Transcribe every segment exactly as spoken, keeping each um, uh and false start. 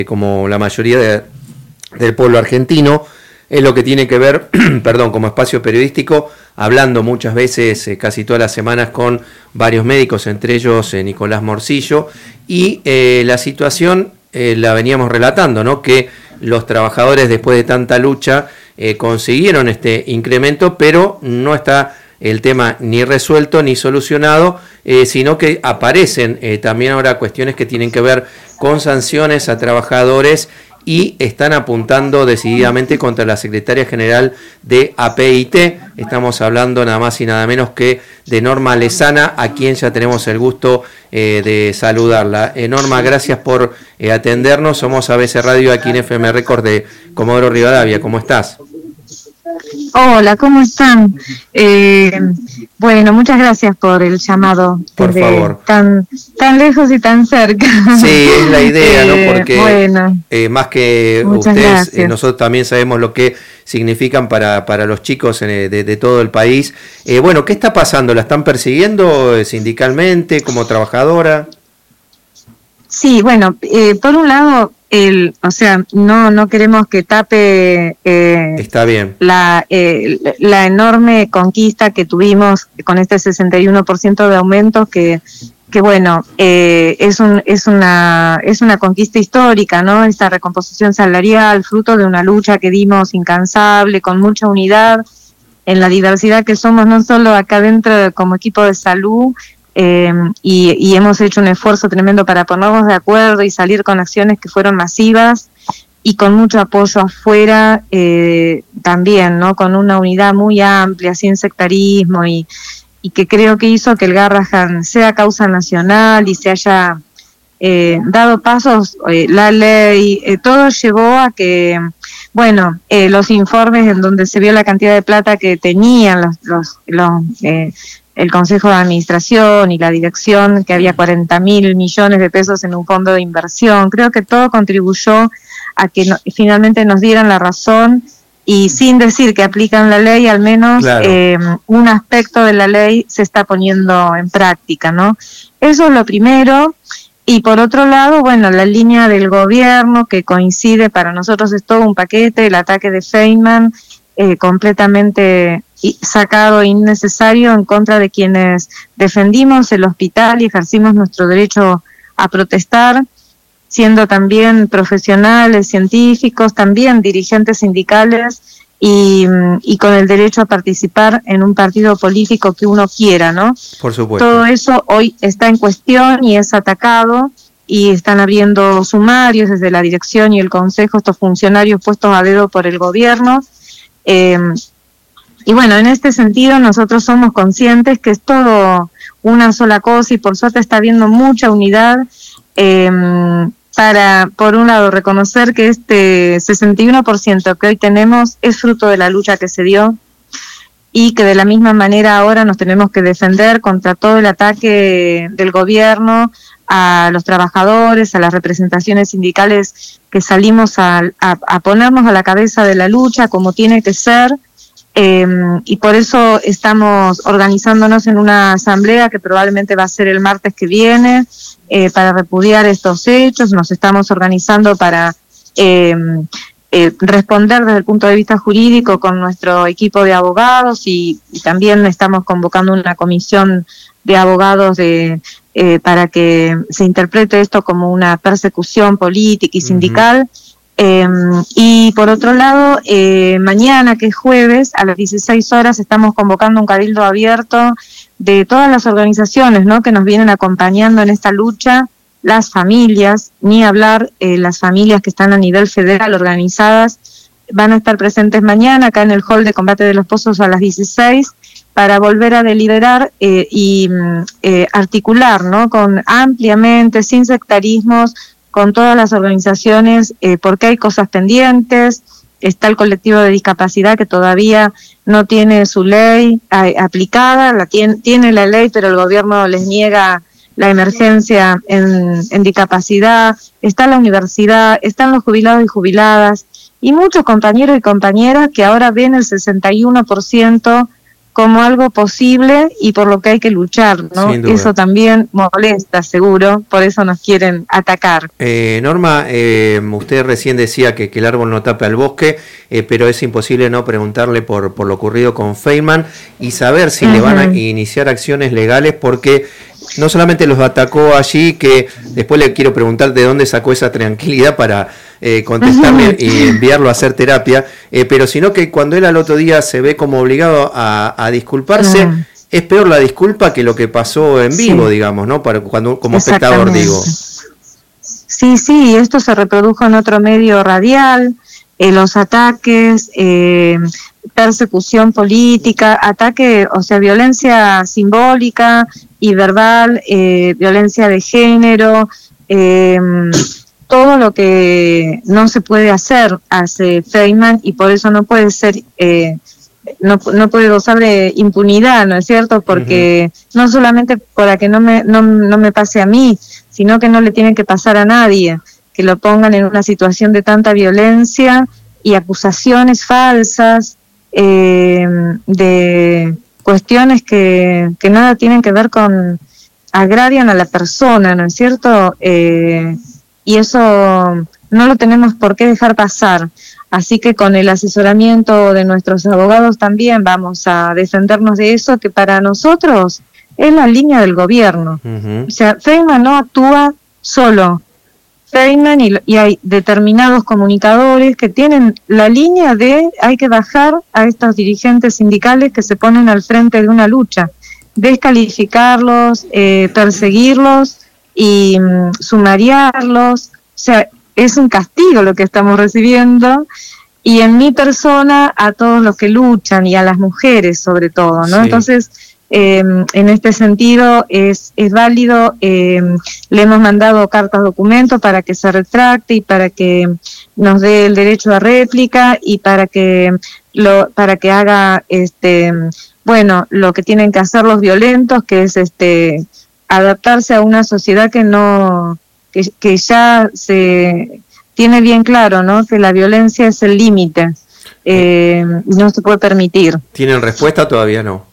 como la mayoría de, del pueblo argentino, es lo que tiene que ver, perdón, como espacio periodístico, hablando muchas veces, eh, casi todas las semanas, con varios médicos, entre ellos eh, Nicolás Morcillo, y eh, la situación eh, la veníamos relatando, ¿no? Que los trabajadores, después de tanta lucha, eh, consiguieron este incremento, pero no está el tema ni resuelto ni solucionado, eh, sino que aparecen eh, también ahora cuestiones que tienen que ver con sanciones a trabajadores y están apuntando decididamente contra la secretaria general de A P I T. Estamos hablando nada más y nada menos que de Norma Lezana, a quien ya tenemos el gusto eh, de saludarla. Eh, Norma, gracias por eh, atendernos. Somos A B C Radio aquí en F M Record de Comodoro Rivadavia. ¿Cómo estás? Hola, ¿cómo están? Eh, bueno, muchas gracias por el llamado. Por favor. Tan, tan lejos y tan cerca. Sí, es la idea, eh, ¿no? Porque bueno, eh, más que ustedes, eh, nosotros también sabemos lo que significan para, para los chicos eh, de, de todo el país. Eh, bueno, ¿qué está pasando? ¿La están persiguiendo eh, sindicalmente, como trabajadora? Sí, bueno, eh, por un lado, el, o sea, no no queremos que tape eh, Está bien. la eh, la enorme conquista que tuvimos con este sesenta y uno por ciento de aumentos que que bueno, eh, es un es una es una conquista histórica, ¿no? Esta recomposición salarial, fruto de una lucha que dimos incansable, con mucha unidad en la diversidad que somos, no solo acá dentro como equipo de salud. Eh, y, y hemos hecho un esfuerzo tremendo para ponernos de acuerdo y salir con acciones que fueron masivas y con mucho apoyo afuera eh, también, ¿no? Con una unidad muy amplia, sin sectarismo y, y que creo que hizo que el Garrahan sea causa nacional y se haya eh, dado pasos, eh, la ley, eh, todo llevó a que, bueno, eh, los informes en donde se vio la cantidad de plata que tenían los, los, los eh, el Consejo de Administración y la dirección, que había cuarenta mil millones de pesos en un fondo de inversión. Creo que todo contribuyó a que no, finalmente nos dieran la razón y sin decir que aplican la ley, al menos claro. eh, un aspecto de la ley se está poniendo en práctica, ¿no? Eso es lo primero. Y por otro lado, bueno, la línea del gobierno que coincide, para nosotros es todo un paquete, el ataque de Feynman, eh, completamente sacado innecesario en contra de quienes defendimos el hospital y ejercimos nuestro derecho a protestar, siendo también profesionales, científicos, también dirigentes sindicales y, y con el derecho a participar en un partido político que uno quiera, ¿no? Por supuesto. Todo eso hoy está en cuestión y es atacado y están abriendo sumarios desde la dirección y el consejo, estos funcionarios puestos a dedo por el gobierno. Eh, Y bueno, en este sentido nosotros somos conscientes que es todo una sola cosa y por suerte está habiendo mucha unidad eh, para, por un lado, reconocer que este sesenta y uno por ciento que hoy tenemos es fruto de la lucha que se dio y que de la misma manera ahora nos tenemos que defender contra todo el ataque del gobierno a los trabajadores, a las representaciones sindicales que salimos a, a, a ponernos a la cabeza de la lucha como tiene que ser. Eh, y por eso estamos organizándonos en una asamblea que probablemente va a ser el martes que viene eh, para repudiar estos hechos. Nos estamos organizando para eh, eh, responder desde el punto de vista jurídico con nuestro equipo de abogados y, y también estamos convocando una comisión de abogados de, eh, para que se interprete esto como una persecución política y sindical. Uh-huh. Eh, y por otro lado, eh, mañana, que es jueves, a las dieciséis horas, estamos convocando un cabildo abierto de todas las organizaciones, ¿no?, que nos vienen acompañando en esta lucha, las familias, ni hablar, eh, las familias que están a nivel federal organizadas, van a estar presentes mañana acá en el hall de combate de los pozos a las dieciséis para volver a deliberar eh, y eh, articular, ¿no?, con ampliamente, sin sectarismos, con todas las organizaciones, eh, porque hay cosas pendientes. Está el colectivo de discapacidad que todavía no tiene su ley eh, aplicada, la tiene, tiene la ley, pero el gobierno les niega la emergencia en, en discapacidad. Está la universidad, están los jubilados y jubiladas, y muchos compañeros y compañeras que ahora ven el sesenta y uno por ciento como algo posible y por lo que hay que luchar, ¿no? Eso también molesta, seguro, por eso nos quieren atacar. Eh, Norma, eh, usted recién decía que, que el árbol no tapa el bosque, eh, pero es imposible no preguntarle por, por lo ocurrido con Feynman y saber si uh-huh. le van a iniciar acciones legales, porque no solamente los atacó allí, que después le quiero preguntar de dónde sacó esa tranquilidad para eh, contestarle uh-huh. y enviarlo a hacer terapia, eh, pero sino que cuando él al otro día se ve como obligado a, a disculparse, uh-huh. es peor la disculpa que lo que pasó en vivo, sí. digamos, ¿no? Para cuando como espectador, digo. Sí, sí, esto se reprodujo en otro medio radial, eh, los ataques, eh, persecución política, ataque, o sea, violencia simbólica y verbal, eh, violencia de género, eh, todo lo que no se puede hacer hace Feynman y por eso no puede ser, eh, no, no puede gozar de impunidad, ¿no es cierto? Porque uh-huh. no solamente para que no me, no, no me pase a mí, sino que no le tiene que pasar a nadie, que lo pongan en una situación de tanta violencia y acusaciones falsas, eh, de cuestiones que, que nada tienen que ver con, agravian a la persona, ¿no es cierto? Eh, y eso no lo tenemos por qué dejar pasar. Así que con el asesoramiento de nuestros abogados también vamos a defendernos de eso, que para nosotros es la línea del gobierno. Uh-huh. O sea, Feynman no actúa solo. Feynman y, y hay determinados comunicadores que tienen la línea de hay que bajar a estos dirigentes sindicales que se ponen al frente de una lucha, descalificarlos, eh, perseguirlos y um, sumariarlos. O sea, es un castigo lo que estamos recibiendo. Y en mi persona a todos los que luchan y a las mujeres sobre todo, ¿no? Sí. Entonces, Eh, en este sentido es, es válido, eh, le hemos mandado cartas documento para que se retracte y para que nos dé el derecho a réplica y para que lo, para que haga este bueno lo que tienen que hacer los violentos, que es este adaptarse a una sociedad que no que, que ya se tiene bien claro, ¿no? Que la violencia es el límite, eh, no se puede permitir. ¿Tienen respuesta? Todavía no.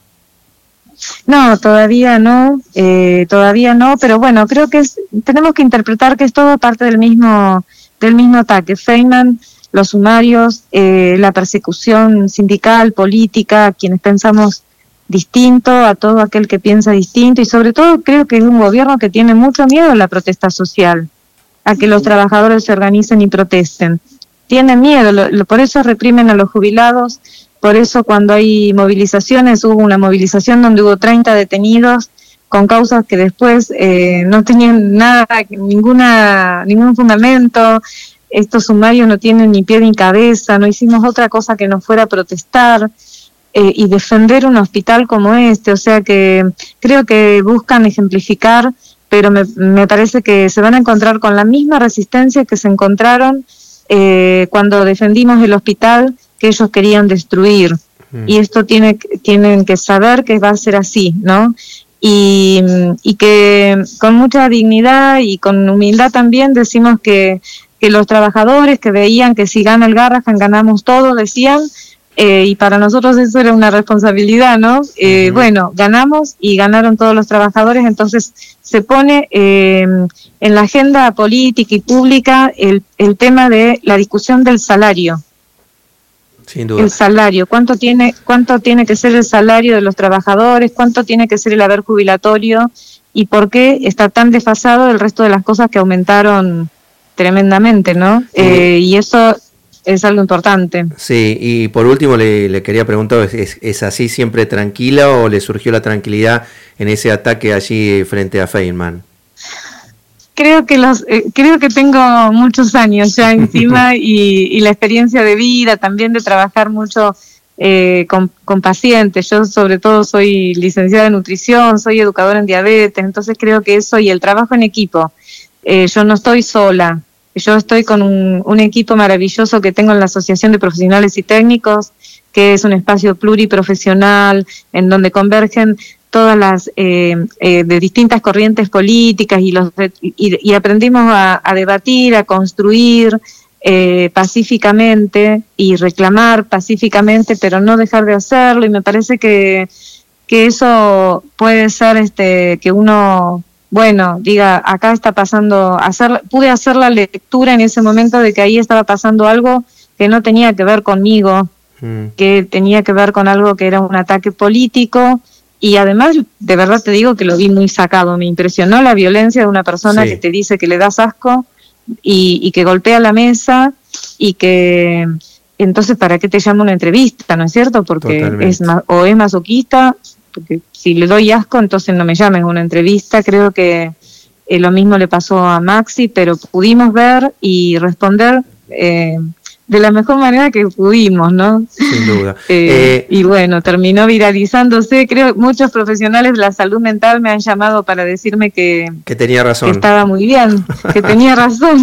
No, todavía no, eh, todavía no, pero bueno, creo que es, tenemos que interpretar que es todo parte del mismo del mismo ataque. Feynman, los sumarios, eh, la persecución sindical, política, quienes pensamos distinto, a todo aquel que piensa distinto y sobre todo creo que es un gobierno que tiene mucho miedo a la protesta social, a que los trabajadores se organicen y protesten. Tienen miedo, lo, lo, por eso reprimen a los jubilados. Por eso cuando hay movilizaciones, hubo una movilización donde hubo treinta detenidos con causas que después eh, no tenían nada, ninguna ningún fundamento. Estos sumarios no tienen ni pie ni cabeza, no hicimos otra cosa que no fuera protestar eh, y defender un hospital como este. O sea que creo que buscan ejemplificar, pero me, me parece que se van a encontrar con la misma resistencia que se encontraron eh, cuando defendimos el hospital que ellos querían destruir, mm. y esto tiene tienen que saber que va a ser así, ¿no? Y, y que con mucha dignidad y con humildad también decimos que, que los trabajadores que veían que si gana el Garrahan ganamos todos, decían, eh, y para nosotros eso era una responsabilidad, ¿no? Eh, mm. Bueno, ganamos y ganaron todos los trabajadores, entonces se pone eh, en la agenda política y pública el, el tema de la discusión del salario. Sin duda. El salario, cuánto tiene cuánto tiene que ser el salario de los trabajadores, cuánto tiene que ser el haber jubilatorio y por qué está tan desfasado del resto de las cosas que aumentaron tremendamente, ¿no? Sí. Eh, y eso es algo importante. Sí, y por último le, le quería preguntar, ¿es, ¿es así siempre tranquila o le surgió la tranquilidad en ese ataque allí frente a Feynman? Creo que los eh, creo que tengo muchos años ya encima y, y la experiencia de vida también de trabajar mucho eh, con, con pacientes. Yo sobre todo soy licenciada en nutrición, soy educadora en diabetes, entonces creo que eso y el trabajo en equipo. Eh, yo no estoy sola, yo estoy con un, un equipo maravilloso que tengo en la Asociación de Profesionales y Técnicos, que es un espacio pluriprofesional en donde convergen todas las eh, eh, de distintas corrientes políticas y los y, y aprendimos a, a debatir, a construir eh, pacíficamente y reclamar pacíficamente, pero no dejar de hacerlo, y me parece que, que eso puede ser este que uno, bueno, diga, acá está pasando, hacer, pude hacer la lectura en ese momento de que ahí estaba pasando algo que no tenía que ver conmigo, mm. que tenía que ver con algo que era un ataque político. Y además, de verdad te digo que lo vi muy sacado, me impresionó la violencia de una persona sí. que te dice que le das asco y, y que golpea la mesa y que entonces ¿para qué te llama una entrevista? ¿No es cierto? Porque Totalmente. es o es masoquista, porque si le doy asco entonces no me llamen a una entrevista. Creo que eh, lo mismo le pasó a Maxi, pero pudimos ver y responder eh, de la mejor manera que pudimos, ¿no? Sin duda. eh, eh, y bueno, terminó viralizándose. Creo que muchos profesionales de la salud mental me han llamado para decirme que... Que tenía razón. Que estaba muy bien, que tenía razón.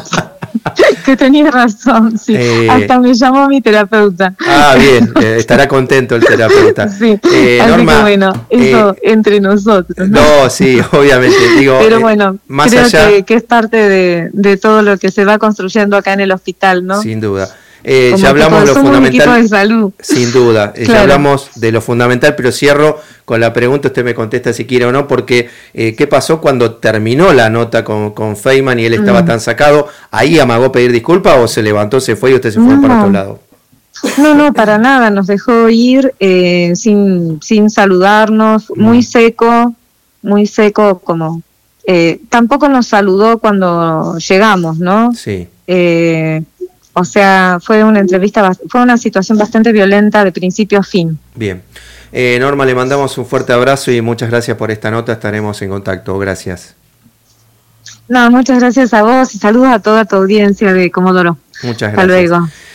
que tenía razón, sí. Eh, Hasta me llamó mi terapeuta. Ah, bien, eh, estará contento el terapeuta. Sí, eh, así Norma, que bueno, eso eh, entre nosotros. ¿no? no, sí, obviamente. Digo, Pero bueno, eh, más creo allá, que, que es parte de, de todo lo que se va construyendo acá en el hospital, ¿no? Sin duda. Eh, ya hablamos de lo fundamental. Un equipo de salud. Sin duda, claro. Ya hablamos de lo fundamental, pero cierro con la pregunta, usted me contesta si quiere o no, porque eh, ¿qué pasó cuando terminó la nota con, con Feynman y él estaba mm. tan sacado? ¿Ahí amagó pedir disculpas o se levantó, se fue y usted se fue no. para otro lado? No, no, para nada, nos dejó ir eh, sin, sin saludarnos, mm. muy seco, muy seco como... Eh, tampoco nos saludó cuando llegamos, ¿no? Sí. Eh, O sea, fue una entrevista, fue una situación bastante violenta de principio a fin. Bien. Eh, Norma, le mandamos un fuerte abrazo y muchas gracias por esta nota. Estaremos en contacto. Gracias. No, muchas gracias a vos y saludos a toda tu audiencia de Comodoro. Muchas gracias. Hasta luego.